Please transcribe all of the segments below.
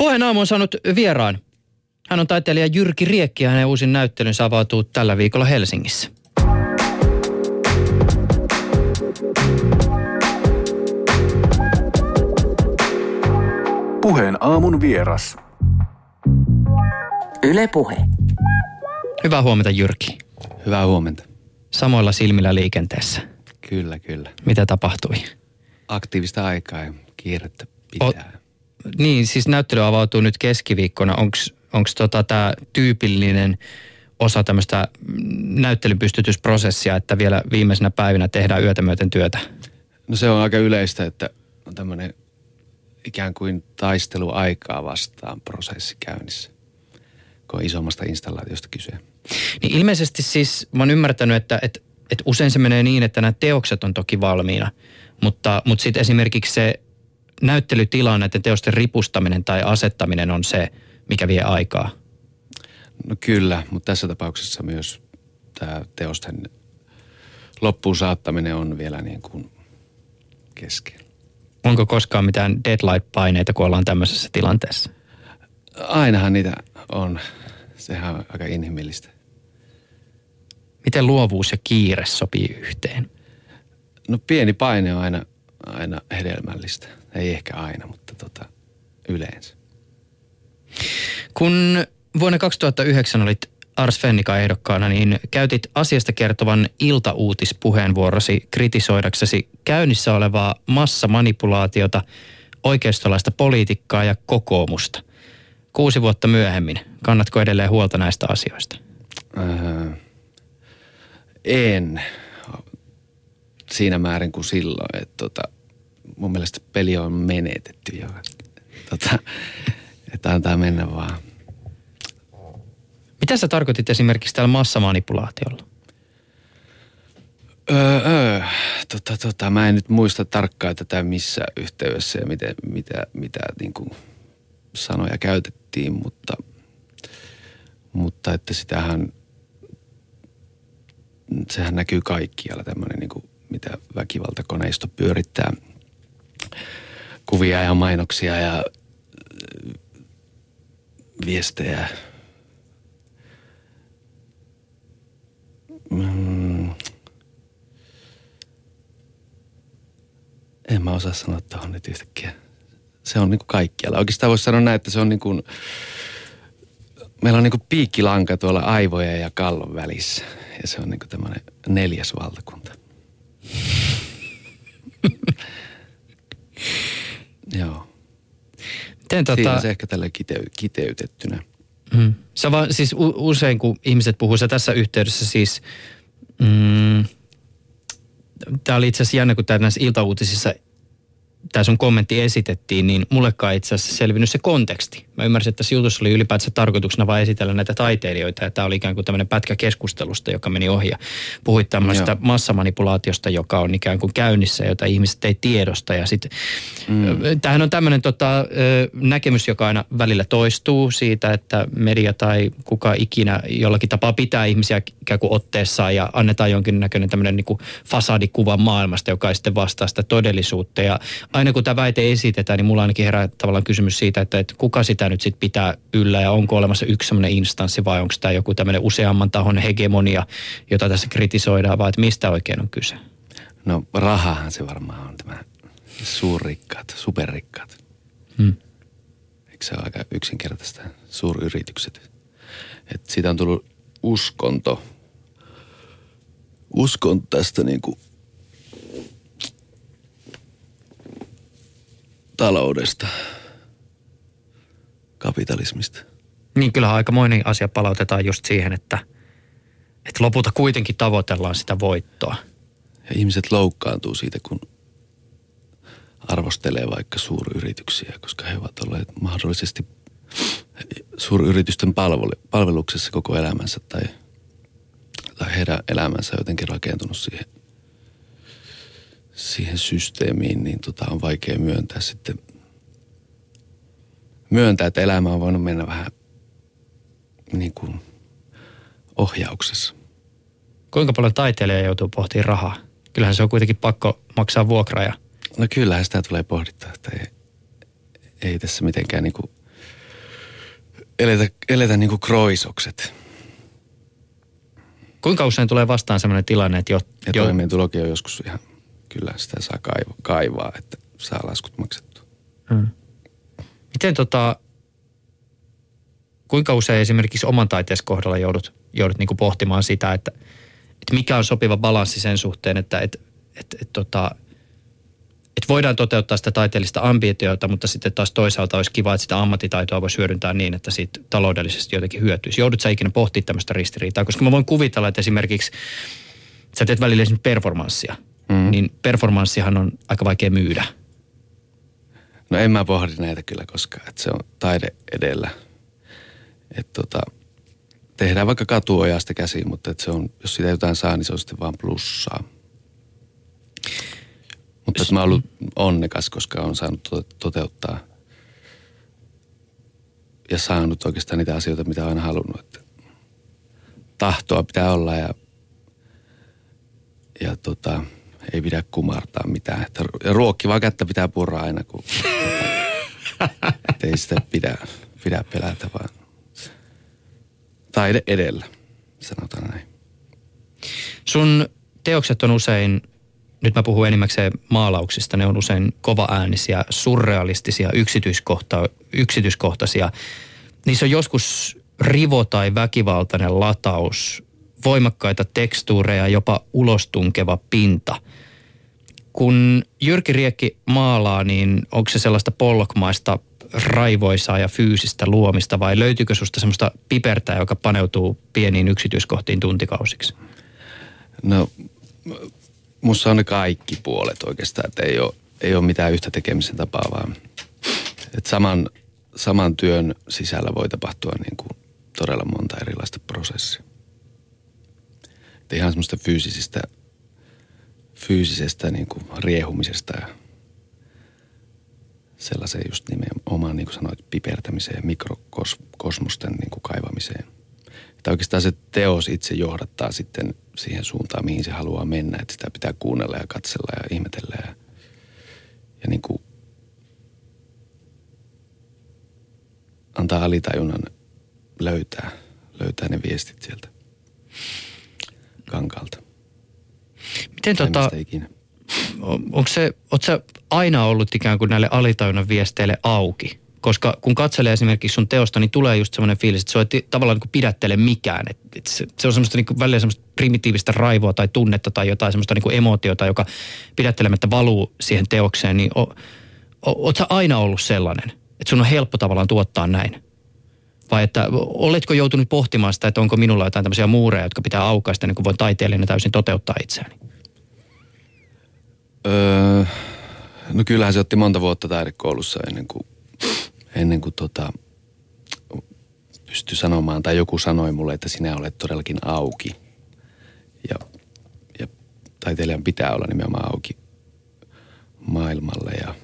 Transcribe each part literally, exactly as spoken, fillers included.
Puheen aamu on saanut vieraan. Hän on taiteilija Jyrki Riekki ja hänen uusin näyttelynsä avautuu tällä viikolla Helsingissä. Puheen aamun vieras. Yle Puhe. Hyvää huomenta, Jyrki. Hyvää huomenta. Samoilla silmillä liikenteessä. Kyllä, kyllä. Mitä tapahtui? Aktiivista aikaa ja kiirettä pitää. O, niin, siis näyttely avautuu nyt keskiviikkona. Onko tota tämä tyypillinen osa tämmöistä näyttelypystytysprosessia, että vielä viimeisenä päivinä tehdään yötä myöten työtä? No se on aika yleistä, että on tämmöinen ikään kuin taisteluaikaa vastaan prosessi käynnissä, kun on isommasta installaatiosta kyse. Niin ilmeisesti siis mä oon ymmärtänyt, että, että, että usein se menee niin, että nämä teokset on toki valmiina, mutta, mutta sitten esimerkiksi se näyttelytila, näiden teosten ripustaminen tai asettaminen on se, mikä vie aikaa. No kyllä, mutta tässä tapauksessa myös tämä teosten loppuun saattaminen on vielä niin kuin kesken. Onko koskaan mitään deadline-paineita, kun ollaan tämmöisessä tilanteessa? Ainahan niitä on. Sehän on aika inhimillistä. Miten luovuus ja kiire sopii yhteen? No pieni paine on aina, aina hedelmällistä. Ei ehkä aina, mutta tota, yleensä. Kun vuonna kaksituhattayhdeksän olit Ars Fennikan ehdokkaana, niin käytit asiasta kertovan iltauutispuheenvuorosi kritisoidaksesi käynnissä olevaa massamanipulaatiota, oikeistolaista politiikkaa ja kokoomusta. Kuusi vuotta myöhemmin. Kannatko edelleen huolta näistä asioista? Öö, en. Siinä määrin kuin silloin. Että tota, mun mielestä peli on menetetty jo. Tota, että antaa mennä vaan. Mitä sä tarkoitit esimerkiksi tällä massamanipulaatiolla? Öö, öö. Tota, tota, mä en nyt muista tarkkaan tätä missä yhteydessä ja mitä, mitä, mitä niin kuin sanoja käytettiin, mutta, mutta että sitähän, sehän näkyy kaikkialla tämmöinen niin kuin, mitä väkivaltakoneisto pyörittää kuvia ja mainoksia ja viestejä. Mm. En mä osaa sanoa tuohon nyt yhtäkkiä. Se on niinku kaikkialla. Oikeastaan voisi sanoa näin, että se on niinku, meillä on niinku piikkilanka tuolla aivojen ja kallon välissä. Ja se on niinku tämmöinen neljäs valtakunta. Joo. Miten tota... Siinä se ehkä tällä kitey- kiteytettynä. Mm. Sä vaan, siis u- usein kun ihmiset puhuu, sä tässä yhteydessä siis, mm, tää oli itse asiassa jännä, kun tää näissä iltauutisissa tämä sun kommentti esitettiin, niin mullekaan itse asiassa selvinnyt se konteksti. Mä ymmärsin, että tässä jutussa oli ylipäätään tarkoituksena vaan esitellä näitä taiteilijoita, ja tämä oli ikään kuin tämmöinen pätkä keskustelusta, joka meni ohi. Ja puhuit tämmöistä Joo. massamanipulaatiosta, joka on ikään kuin käynnissä, jota ihmiset ei tiedosta. Ja sitten mm. tämähän on tämmöinen tota, näkemys, joka aina välillä toistuu siitä, että media tai kuka ikinä jollakin tapaa pitää ihmisiä ikään kuin otteessaan ja annetaan jonkinnäköinen tämmöinen niin kuin fasadikuva maailmasta, joka ei sitten vastaa sitä todellisuutta. Ja aina kun tämä väite esitetään, niin mulla ainakin herää tavallaan kysymys siitä, että, että kuka sitä nyt sitten pitää yllä ja onko olemassa yksi semmoinen instanssi vai onko tämä joku tämmöinen useamman tahon hegemonia, jota tässä kritisoidaan, vai että mistä oikein on kyse? No rahahan se varmaan on tämä suurrikkaat, superrikkaat. Hmm. Eikö se ole aika yksinkertaista, suuryritykset? Että siitä on tullut uskonto, uskon tästä niinku taloudesta, kapitalismista. Niin kyllähän aika moni asia palautetaan just siihen, että, että lopulta kuitenkin tavoitellaan sitä voittoa. Ja ihmiset loukkaantuu siitä, kun arvostelee vaikka suuryrityksiä, koska he ovat olleet mahdollisesti suuryritysten palvelu- palveluksessa koko elämänsä tai, tai heidän elämänsä on jotenkin rakentunut siihen, siihen systeemiin, niin tota on vaikea myöntää sitten, myöntää, että elämä on voinut mennä vähän niin kuin ohjauksessa. Kuinka paljon taiteilija joutuu pohtimaan rahaa? Kyllähän se on kuitenkin pakko maksaa vuokraa. Ja... No kyllähän sitä tulee pohdittaa, että ei, ei tässä mitenkään niin kuin eletä, eletä niin kuin kroisokset. Kuinka usein tulee vastaan sellainen tilanne, että jo... Ja jo... toimeentulokin on joskus ihan, kyllä sitä saa kaivaa, kaivaa että saa laskut maksettua. Hmm. Miten tota, kuinka usein esimerkiksi oman taiteessa kohdalla joudut, joudut niin kuin pohtimaan sitä, että, että mikä on sopiva balanssi sen suhteen, että et, et, et, tota, et voidaan toteuttaa sitä taiteellista ambitiota, mutta sitten taas toisaalta olisi kiva, että sitä ammattitaitoa voisi hyödyntää niin, että siitä taloudellisesti jotenkin hyötyisi. Joudut sä ikinä pohtimaan tämmöistä ristiriitaa? Koska mä voin kuvitella, että esimerkiksi sä teet välillä esimerkiksi performanssia, mm. niin performanssihan on aika vaikea myydä. No en mä pohdi näitä kyllä koskaan, että se on taide edellä. Että tota, tehdään vaikka katuojasta käsiin, mutta että se on, jos siitä jotain saa, niin se on sitten vaan plussaa. Mutta että mä oon ollut onnekas, koska on saanut toteuttaa ja saanut oikeastaan niitä asioita, mitä olen aina halunnut. Että tahtoa pitää olla ja, ja tota, ei pidä kumartaa mitään. Että ruokkivaa kättä pitää purra aina, kun että ei sitä pidä, pidä pelätä, vaan taide edellä, sanotaan näin. Sun teokset on usein, nyt mä puhun enimmäkseen maalauksista, ne on usein kovaäänisiä, surrealistisia, yksityiskohta, yksityiskohtaisia. Niissä on joskus rivo tai väkivaltainen lataus, voimakkaita tekstuureja, jopa ulostunkeva pinta. Kun Jyrki Riekki maalaa, niin onko se sellaista polkmaista raivoisaa ja fyysistä luomista vai löytyykö susta semmoista pipertää, joka paneutuu pieniin yksityiskohtiin tuntikausiksi? No, musta on ne kaikki puolet oikeastaan, että ei ole, ei ole mitään yhtä tekemisen tapaa, vaan että saman, saman työn sisällä voi tapahtua niin kuin todella monta erilaista prosessia. Että ihan semmoista fyysisistä, fyysisestä niin kuin riehumisesta ja sellaiseen just nimenomaan, niin kuin sanoit, pipertämiseen ja mikrokosmosten niin kuin kaivamiseen. Että oikeastaan se teos itse johdattaa sitten siihen suuntaan, mihin se haluaa mennä. Että sitä pitää kuunnella ja katsella ja ihmetellä ja, ja niin kuin antaa alitajunnan löytää, löytää ne viestit sieltä kankaalta. Miten tota, onko se, ootko sä aina ollut ikään kuin näille alitajunnan viesteille auki? Koska kun katselee esimerkiksi sun teosta, niin tulee just semmoinen fiilis, että se ei tavallaan niin kuin pidättele mikään. Et, et se, se on semmoista niin kuin välillä semmoista primitiivistä raivoa tai tunnetta tai jotain semmoista niin kuin emootiota, joka pidättelemättä valuu siihen teokseen. Niin o, o, oot sä aina ollut sellainen, että sun on helppo tavallaan tuottaa näin? Vai että oletko joutunut pohtimaan sitä, että onko minulla jotain tämmöisiä muureja, jotka pitää aukaista, niin kuin voin taiteilijana täysin toteuttaa itseäni? Öö, no kyllähän se otti monta vuotta taidekoulussa ennen kuin, ennen kuin tota, pystyi sanomaan, tai joku sanoi mulle, että sinä olet todellakin auki. Ja, ja taiteilijan pitää olla nimenomaan auki maailmalle ja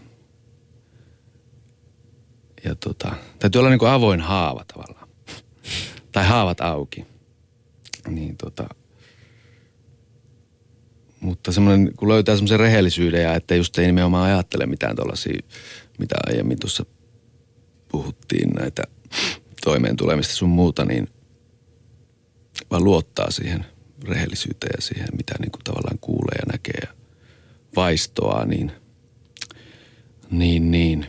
Ja tota, täytyy olla niin kuin avoin haava tavallaan. Tai haavat auki. Niin tota, mutta semmoinen, kun löytää semmoisen rehellisyyden ja että just ei nimenomaan ajattele mitään tuollaisia, mitä aiemmin tuossa puhuttiin näitä toimeen tulemista sun muuta, niin vaan luottaa siihen rehellisyyteen ja siihen, mitä niin kuin tavallaan kuulee ja näkee ja vaistoaa, niin, niin, niin.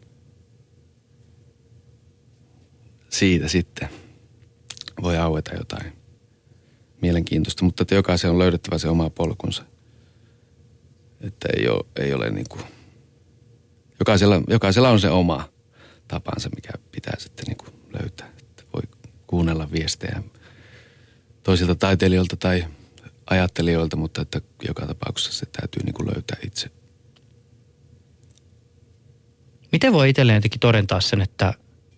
Siitä sitten voi aueta jotain mielenkiintoista, mutta että jokaisen on löydettävä se oma polkunsa. Että ei ole, ei ole niin kuin, jokaisella, jokaisella on se oma tapansa, mikä pitää sitten niin kuin löytää. Että voi kuunnella viestejä toisilta taiteilijoilta tai ajattelijoilta, mutta että joka tapauksessa se täytyy niin kuin löytää itse. Miten voi itselleen jotenkin todentaa sen, että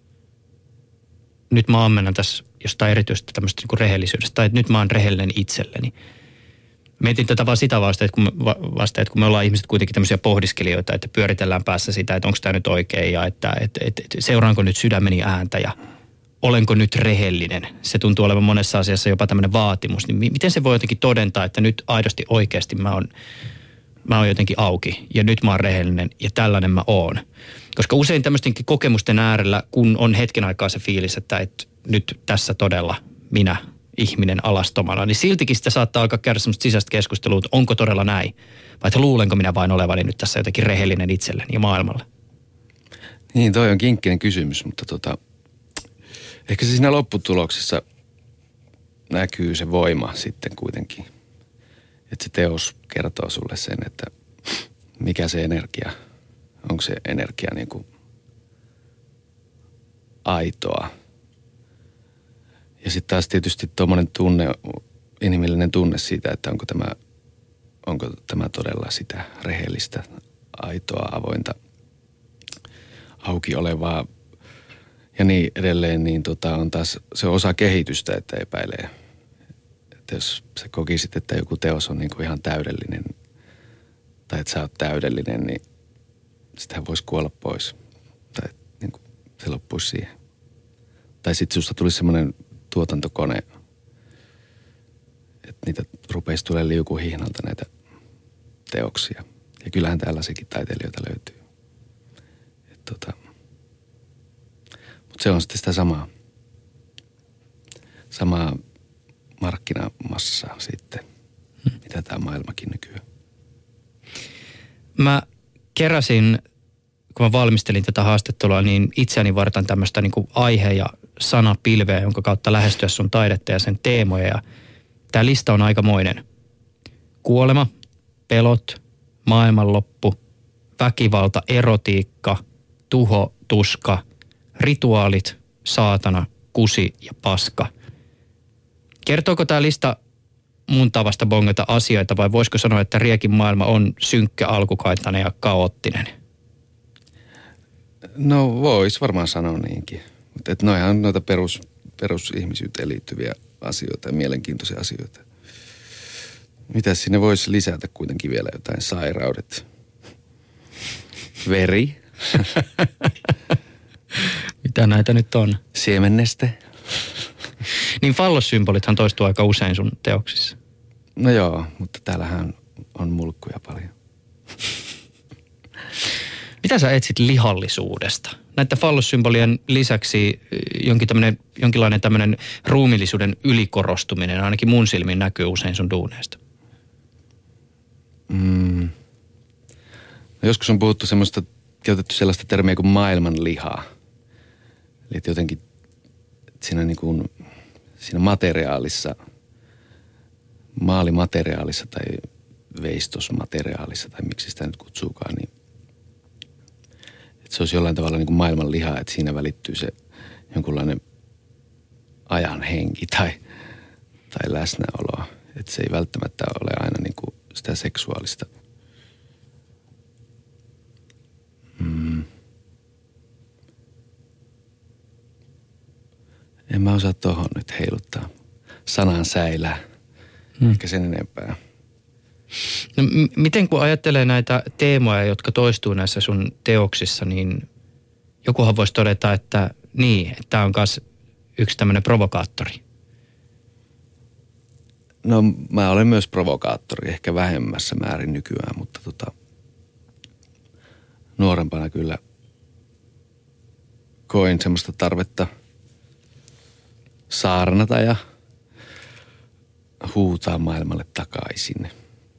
nyt mä ammennan tässä jostain erityistä tämmöistä niin kuin rehellisyydestä, tai että nyt mä oon rehellinen itselleni. Mietin tätä vaan sitä vasta, että kun me, vasta, että kun me ollaan ihmiset kuitenkin tämmöisiä pohdiskelijoita, että pyöritellään päässä sitä, että onko tämä nyt oikein, ja että, että, että, että seuraanko nyt sydämeni ääntä, ja olenko nyt rehellinen. Se tuntuu olevan monessa asiassa jopa tämmöinen vaatimus. Niin miten se voi jotenkin todentaa, että nyt aidosti oikeasti mä oon, mä oon jotenkin auki ja nyt mä oon rehellinen ja tällainen mä oon. Koska usein tämmöistenkin kokemusten äärellä, kun on hetken aikaa se fiilis, että et nyt tässä todella minä ihminen alastomana, niin siltikin sitä saattaa alkaa käydä semmoista sisäistä keskustelua, että onko todella näin? Vai että luulenko minä vain olevani nyt tässä jotenkin rehellinen itselleni ja maailmalle? Niin, toi on kinkkinen kysymys, mutta tota, ehkä se siinä lopputuloksessa näkyy se voima sitten kuitenkin. Että se teos kertoo sulle sen, että mikä se energia, onko se energia niin kuin aitoa. Ja sitten taas tietysti tuommoinen tunne, inhimillinen tunne siitä, että onko tämä, onko tämä todella sitä rehellistä, aitoa, avointa, auki olevaa ja niin edelleen, niin tota on taas se osa kehitystä, että epäilee. Että jos sä kokisit, että joku teos on niin kuin ihan täydellinen tai että sä oot täydellinen, niin sitähän voisi kuolla pois. Tai niin kuin se loppuisi siihen. Tai sitten susta tulisi semmoinen tuotantokone, että niitä rupeisi tulemaan liukuhihnalta näitä teoksia. Ja kyllähän tällaisiakin taiteilijoita löytyy. Et tota, mutta se on sitten sitä samaa, samaa markkinamassaa sitten, hmm. mitä tämä maailmakin nykyään. Mä keräsin, kun mä valmistelin tätä haastattelua, niin itseäni vartan tämmöistä niin kuin aihe- ja sanapilveä, jonka kautta lähestyä sun taidetta ja sen teemoja. Ja tää lista on aikamoinen. Kuolema, pelot, maailmanloppu, väkivalta, erotiikka, tuho, tuska, rituaalit, saatana, kusi ja paska. Kertooko tää lista mun tavasta bongata asioita vai voisiko sanoa, että Riekin maailma on synkkä, alkukaitainen ja kaoottinen? No vois varmaan sanoa niinkin. Mutta et noihan on noita perus, perusihmisyyteen liittyviä asioita ja mielenkiintoisia asioita. Mitäs sinne voisi lisätä kuitenkin vielä jotain sairaudet? Veri. Mitä näitä nyt on? Siemenneste. Niin fallossymbolithan toistuu aika usein sun teoksissa. No joo, mutta täällähän on mulkkuja paljon. Mitä sä etsit lihallisuudesta? Näiden fallossymbolien lisäksi jonkin tämmönen, jonkinlainen tämmöinen ruumillisuuden ylikorostuminen ainakin mun silmin näkyy usein sun duuneista. Mm. No joskus on puhuttu semmoista, käytetty sellaista termiä kuin maailmanlihaa. Eli että jotenkin siinä, niin kuin, siinä materiaalissa, maalimateriaalissa tai veistosmateriaalissa tai miksi sitä nyt kutsuukaan, niin että se olisi jollain tavalla niin kuin maailmanlihaa, että siinä välittyy se jonkunlainen ajan henki tai, tai läsnäoloa. Että se ei välttämättä ole aina niin kuin sitä seksuaalista. Mm. En mä osaa tohon nyt heiluttaa. Sanan säilää. Hmm. Ehkä sen enempää. No, m- miten kun ajattelee näitä teemoja, jotka toistuu näissä sun teoksissa, niin jokuhan voisi todeta, että niin, että tämä on myös yksi tämmöinen provokaattori. No mä olen myös provokaattori, ehkä vähemmässä määrin nykyään, mutta tota, nuorempana kyllä koin semmoista tarvetta saarnata ja huutaa maailmalle takaisin.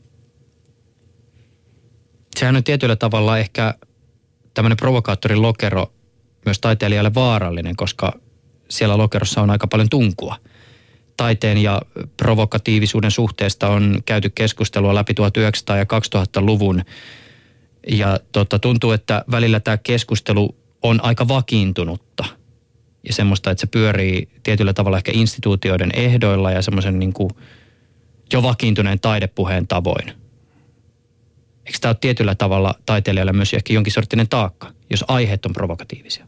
Sehän on tietyllä tavalla ehkä tämmöinen provokaattorin lokero myös taiteilijalle vaarallinen, koska siellä lokerossa on aika paljon tunkua. Taiteen ja provokatiivisuuden suhteesta on käyty keskustelua läpi tuhatyhdeksänsataa- ja kaksituhattaluvun. Ja tota, tuntuu, että välillä tämä keskustelu on aika vakiintunutta. Ja semmoista, että se pyörii tietyllä tavalla ehkä instituutioiden ehdoilla ja semmoisen niin kuin jo vakiintuneen taidepuheen tavoin. Eikö tämä ole tietyllä tavalla taiteilijalle myös ehkä jonkin sorttinen taakka, jos aiheet on provokatiivisia?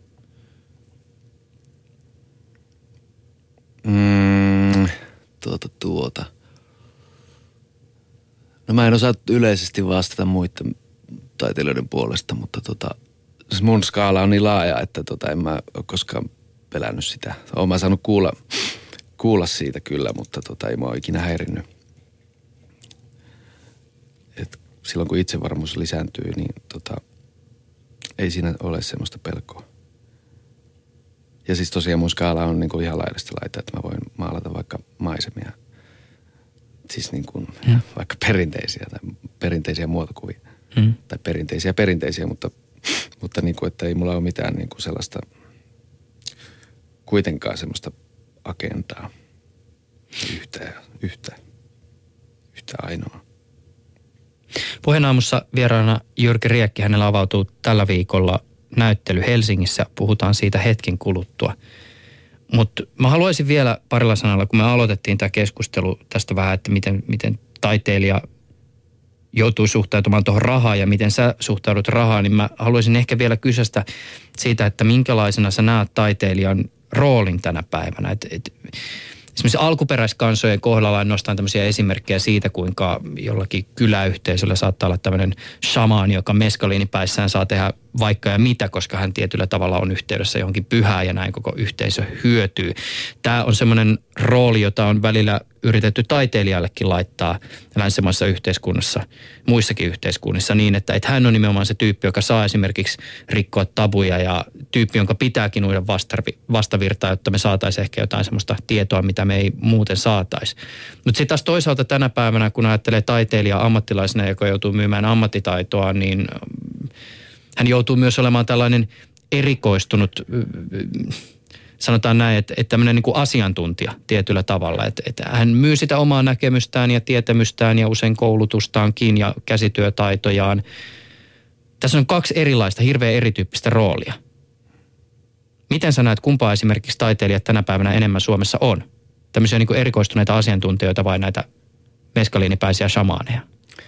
Mm, tuota, tuota. No mä en osaa yleisesti vastata muiden taiteilijoiden puolesta, mutta tota, siis mun skaala on niin laaja, että tota, en mä ole koskaan pelännyt sitä. Oon mä saanut kuulla, kuulla siitä kyllä, mutta tota, ei mä ole ikinä häirinnyt. Et silloin kun itsevarmuus lisääntyy, niin tota, ei siinä ole semmoista pelkoa. Ja siis tosiaan mun skaala on niin kuin ihan laidasta laita, että mä voin maalata vaikka maisemia. Siis niin kuin mm. vaikka perinteisiä tai perinteisiä muotokuvia. Mm. Tai perinteisiä perinteisiä, mutta, mutta niin kuin, että ei mulla ole mitään niin kuin sellaista, kuitenkaan semmoista agendaa. Yhtä, yhtä, yhtä ainoa. Puheenaamussa vieraana Jyrki Riekki, hänellä avautuu tällä viikolla näyttely Helsingissä. Puhutaan siitä hetken kuluttua. Mutta mä haluaisin vielä parilla sanalla, kun me aloitettiin tämä keskustelu tästä vähän, että miten, miten taiteilija joutuu suhtautumaan tuohon rahaan ja miten sä suhtaudut rahaan, niin mä haluaisin ehkä vielä kysyä siitä, että minkälaisena sä näet taiteilijan roolin tänä päivänä. Et, et, esimerkiksi alkuperäiskansojen kohdalla nostan tämmöisiä esimerkkejä siitä, kuinka jollakin kyläyhteisöllä saattaa olla tämmöinen shamaani, joka meskaliinipäissään saa tehdä vaikka ja mitä, koska hän tietyllä tavalla on yhteydessä johonkin pyhään ja näin koko yhteisö hyötyy. Tämä on semmoinen rooli, jota on välillä yritetty taiteilijallekin laittaa länsimaisessa yhteiskunnassa, muissakin yhteiskunnissa niin, että, että hän on nimenomaan se tyyppi, joka saa esimerkiksi rikkoa tabuja ja tyyppi, jonka pitääkin uida vastavirtaa, jotta me saataisiin ehkä jotain semmoista tietoa, mitä me ei muuten saataisi. Mutta sitten taas toisaalta tänä päivänä, kun ajattelee taiteilijaa ammattilaisena, joka joutuu myymään ammattitaitoa, niin hän joutuu myös olemaan tällainen erikoistunut, sanotaan näin, että, että tämmöinen niin kuin asiantuntija tietyllä tavalla. Että, että hän myy sitä omaa näkemystään ja tietämystään ja usein koulutustaankin ja käsityötaitojaan. Tässä on kaksi erilaista, hirveän erityyppistä roolia. Miten sä näet, kumpaa esimerkiksi taiteilijat tänä päivänä enemmän Suomessa on? Tämmöisiä niin kuin erikoistuneita asiantuntijoita vai näitä meskaliinipäisiä shamaaneja?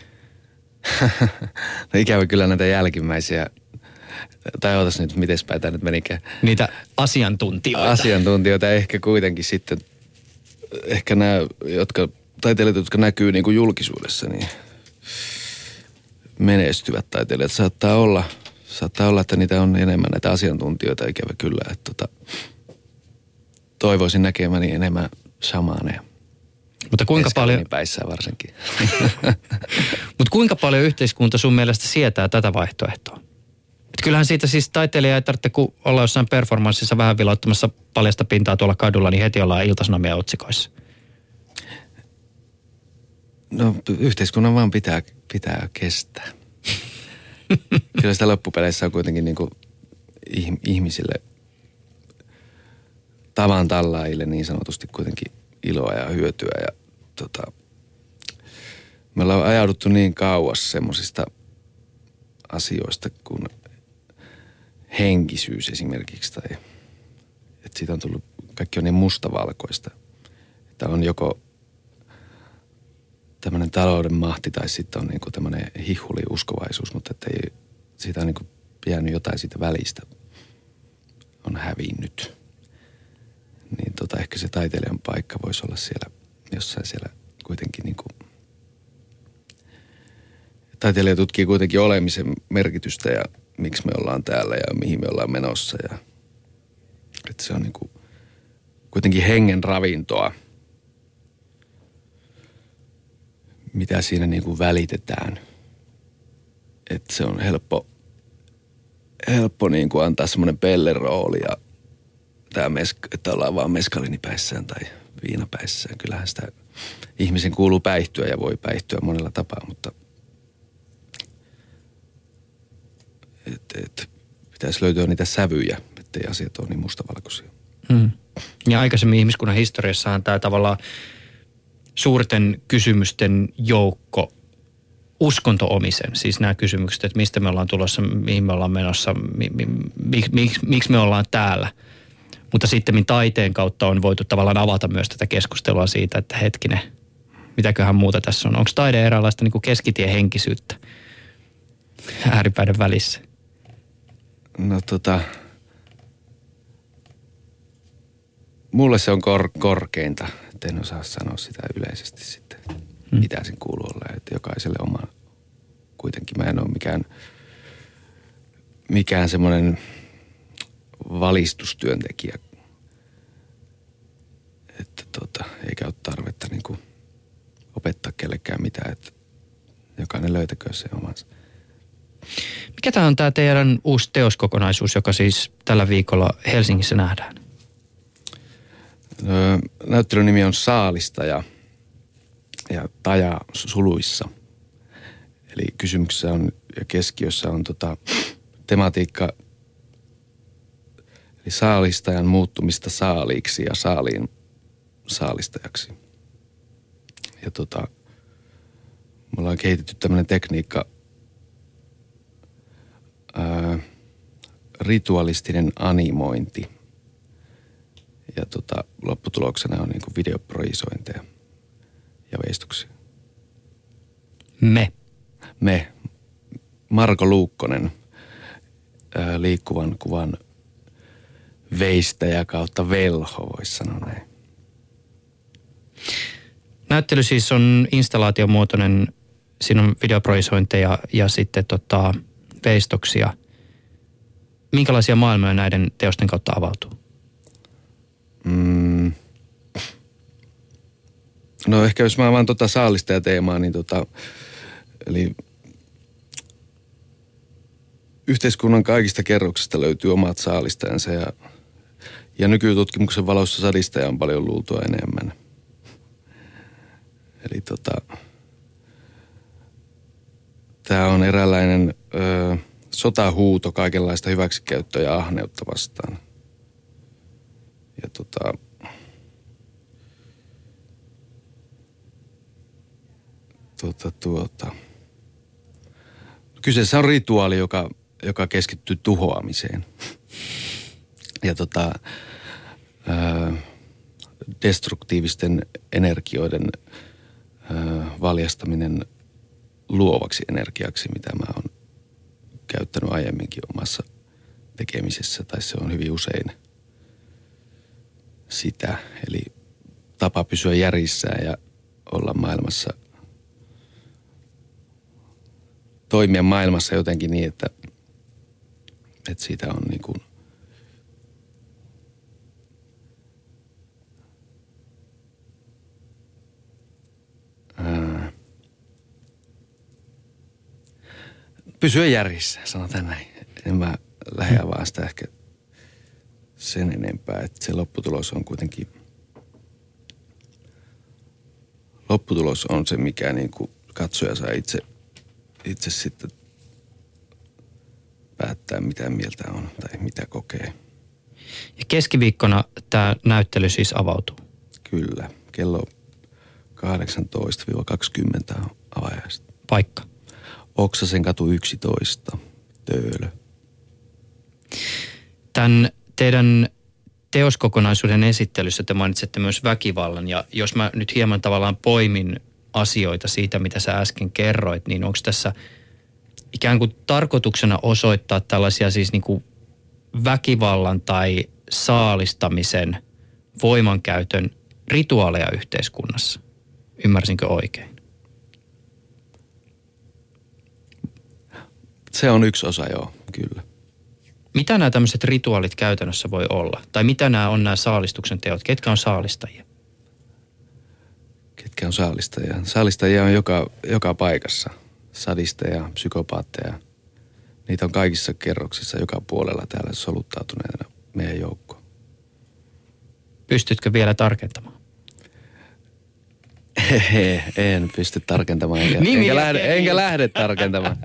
No ikävä kyllä näitä jälkimmäisiä, tai ootas nyt, miten päin tämä nyt menikään. Niitä asiantuntijoita. Asiantuntijoita ehkä kuitenkin sitten, ehkä nämä, jotka, taiteilijat, jotka näkyy niin kuin julkisuudessa, niin menestyvät taiteilijat saattaa olla, saattaa olla, että niitä on enemmän näitä asiantuntijoita, ikävä kyllä, että tota, toivoisin näkemäni enemmän shamaaneja. Mutta kuinka paljon päissään varsinkin. Mutta kuinka paljon yhteiskunta sun mielestä sietää tätä vaihtoehtoa? Et kyllähän siitä siis taiteilija ei tarvitse, kun olla jossain performanssissa vähän vilauttamassa paljasta pintaa tuolla kadulla, niin heti ollaan Ilta-Sanomien otsikoissa. No yhteiskunnan vaan pitää, pitää kestää. Kyllä sitä loppupeleissä on kuitenkin niin kuin ihmisille, tavan tallaajille niin sanotusti kuitenkin iloa ja hyötyä ja tota, me ollaan ajauduttu niin kauas semmoisista asioista kuin henkisyys esimerkiksi tai että siitä on tullut, kaikki on niin mustavalkoista, että on joko tämmöinen talouden mahti tai sitten on niinku tämmöinen hihuli uskovaisuus, mutta että ei, siitä on niinku jäänyt jotain siitä välistä, on hävinnyt. Niin tota, ehkä se taiteilijan paikka voisi olla siellä, jossain siellä kuitenkin niin kuin, taiteilija tutkii kuitenkin olemisen merkitystä ja miksi me ollaan täällä ja mihin me ollaan menossa ja että se on niin kuin kuitenkin hengen ravintoa, mitä siinä niin kuin välitetään. Että se on helppo, helppo niin kuin antaa semmoinen pellerooli ja tämä mesk- että ollaan vaan meskaliinipäissään tai viinapäissään. Kyllähän sitä ihmisen kuuluu päihtyä ja voi päihtyä monella tapaa, mutta et, et, pitäisi löytyä niitä sävyjä, ettei asiat ole niin mustavalkoisia. Hmm. Ja aikaisemmin ihmiskunnan historiassahan tämä tavallaan suurten kysymysten joukko uskonto-omisen, siis nämä kysymykset, että mistä me ollaan tulossa, mihin me ollaan menossa, mi, mi, mi, mi, miksi me ollaan täällä. Mutta sitten taiteen kautta on voitu tavallaan avata myös tätä keskustelua siitä, että hetkinen, mitäköhän muuta tässä on. Onko taide eräänlaista niin kuin keskitiehenkisyyttä ääripäiden välissä? No tota, mulle se on kor- korkeinta, että en osaa sanoa sitä yleisesti sitten, hmm. mitä sen kuuluu olla. Että jokaiselle oma, kuitenkin mä en ole mikään, mikään semmoinen valistustyöntekijä, että tota, eikä ole tarvetta niin kuin opettaa kellekään mitään, että jokainen löytäköön se omansa. Mikä tämä on tämä teidän uusi teoskokonaisuus, joka siis tällä viikolla Helsingissä nähdään? Öö, näyttelyn nimi on Saalistaja ja Taja suluissa. Eli kysymyksessä on ja keskiössä on tota, tematiikka, eli saalistajan muuttumista saaliiksi ja saaliin saalistajaksi. Ja tota, me ollaan kehitetty tämmöinen tekniikka, ää, ritualistinen animointi. Ja tota, lopputuloksena on niinku videoprojisointeja ja veistuksia. Me. Me. Marko Luukkonen, ää, liikkuvan kuvan veistäjä kautta velho, voisi sanoa näin. Näyttely siis on installaatiomuotoinen, siinä on videoprojisointeja ja sitten tota, veistoksia. Minkälaisia maailmoja näiden teosten kautta avautuu? Mm. No ehkä jos mä avaan tota saalistajateemaa, niin tota, eli yhteiskunnan kaikista kerroksista löytyy omat saalistajansa ja, ja nykytutkimuksen valossa sadistaja on paljon luultua enemmän. Eli tota, tää on eräänlainen ö, sotahuuto kaikenlaista hyväksikäyttöä ja ahneutta vastaan. Ja tota, tuota, tuota. Kyseessä on rituaali, joka, joka keskittyy tuhoamiseen. Ja tota, ää, destruktiivisten energioiden ää, valjastaminen luovaksi energiaksi, mitä mä oon käyttänyt aiemminkin omassa tekemisessä, tai se on hyvin usein sitä. Eli tapa pysyä järjissään ja olla maailmassa, toimia maailmassa jotenkin niin, että, että siitä on niin kuin ää, pysyä järjissä, sanotaan näin. En mä lähde avaa sitä ehkä sen enempää, että se lopputulos on kuitenkin, lopputulos on se, mikä niin kuin katsoja saa itse, itse sitten päättää, mitä mieltä on tai mitä kokee. Ja keskiviikkona tämä näyttely siis avautuu? Kyllä, kello kahdeksantoista kaksikymmentä on avajaiset. Paikka? Oksasen katu yksitoista, Töölö. Tämän teidän teoskokonaisuuden esittelyssä te mainitsette myös väkivallan, ja jos mä nyt hieman tavallaan poimin asioita siitä, mitä sä äsken kerroit, niin onko tässä ikään kuin tarkoituksena osoittaa tällaisia siis niin kuin väkivallan tai saalistamisen voimankäytön rituaaleja yhteiskunnassa? Ymmärsinkö oikein? Se on yksi osa, joo, kyllä. Mitä nämä tämmöiset rituaalit käytännössä voi olla? Tai mitä nämä on nämä saalistuksen teot? Ketkä on saalistajia? Ketkä on saalistajia? Saalistajia on joka, joka paikassa. Sadisteja, psykopaatteja. Niitä on kaikissa kerroksissa joka puolella täällä soluttautuneena meidän joukkoon. Pystytkö vielä tarkentamaan? Hehe, en pysty tarkentamaan. Enkä, enkä, lähde, enkä lähde tarkentamaan.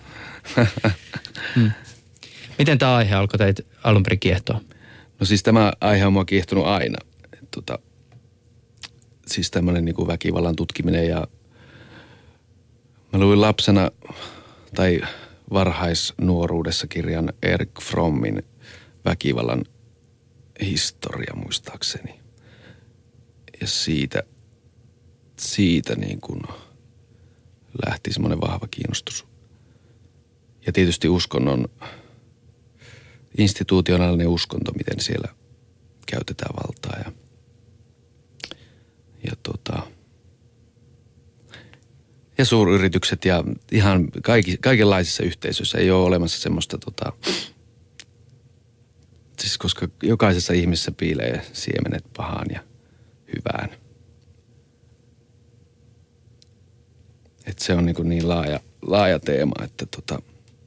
hmm. Miten tämä aihe alkoi teitä alun perin kiehtoa? No siis tämä aihe on mua kiehtonut aina. Tota, siis tämmöinen niin kuin väkivallan tutkiminen ja mä luin lapsena tai varhaisnuoruudessa kirjan Erich Frommin Väkivallan historia muistaakseni. Ja siitä, siitä niin kuin lähti semmoinen vahva kiinnostus. Ja tietysti uskonnon, institutionaalinen uskonto, miten siellä käytetään valtaa ja, ja, tota, ja suuryritykset ja ihan kaikki, kaikenlaisissa yhteisöissä ei ole olemassa semmoista, tota, siis koska jokaisessa ihmisessä piilee siemenet pahaan ja hyvään. Että se on niin, kuin niin laaja, laaja teema, että tota,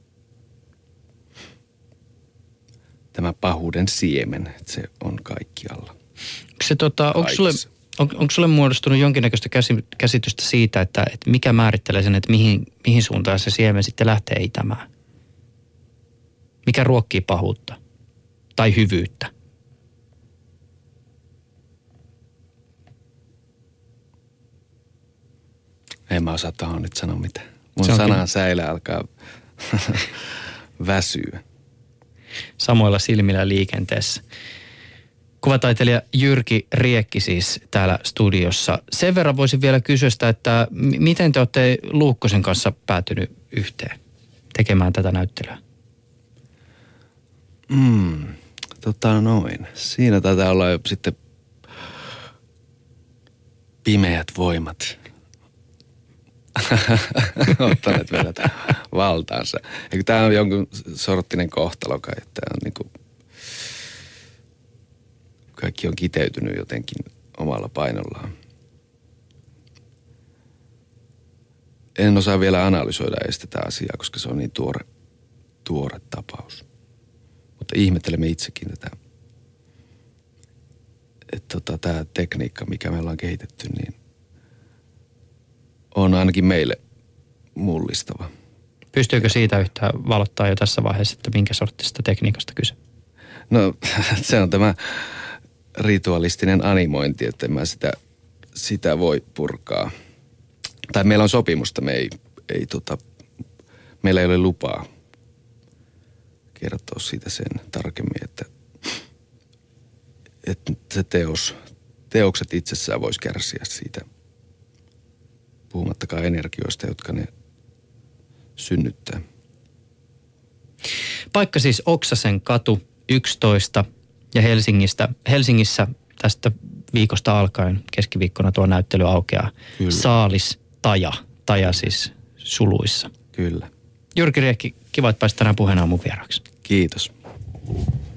tämä pahuuden siemen, että se on kaikkialla. Se, tota, onko, sulle, on, onko sulle muodostunut jonkinnäköistä käsitystä siitä, että, että mikä määrittelee sen, että mihin, mihin suuntaan se siemen sitten lähtee itämään? Mikä ruokkii pahuutta tai hyvyyttä? En mä osaa tuohon nyt sanoa mitään. Mun sanan säilä alkaa väsyä. Samoilla silmillä liikenteessä. Kuvataiteilija Jyrki Riekki siis täällä studiossa. Sen verran voisin vielä kysyä sitä, että miten te olette Luukkosen kanssa päätynyt yhteen tekemään tätä näyttelyä? Mm, tota noin. Siinä taitaa olla jo sitten pimeät voimat ottaneet vielä valtaansa. Eikö tämä on jonkun sorttinen kohtalo kai, että on niinku, kaikki on kiteytynyt jotenkin omalla painollaan. En osaa vielä analysoida edes tätä asiaa, koska se on niin tuore, tuore tapaus. Mutta ihmettelemme itsekin tätä, että tota, tämä tekniikka, mikä me ollaan kehitetty, niin on ainakin meille mullistava. Pystyykö siitä yhtään valottaa jo tässä vaiheessa, että minkä sorttisesta tekniikasta kyse? No se on tämä ritualistinen animointi, että en mä sitä, sitä voi purkaa. Tai meillä on sopimusta, me ei, ei tota, meillä ei ole lupaa kertoa siitä sen tarkemmin, että, että se teos, teokset itsessään vois kärsiä siitä, puhumattakaan energioista, jotka ne synnyttää. Paikka siis Oksasen katu yksitoista ja Helsingistä, Helsingissä tästä viikosta alkaen keskiviikkona tuo näyttely aukeaa. Kyllä. Saalis Taja, Taja siis suluissa. Kyllä. Jyrki Riekki, kiva, että pääsit tänään puheen aamun vieraaksi. Kiitos.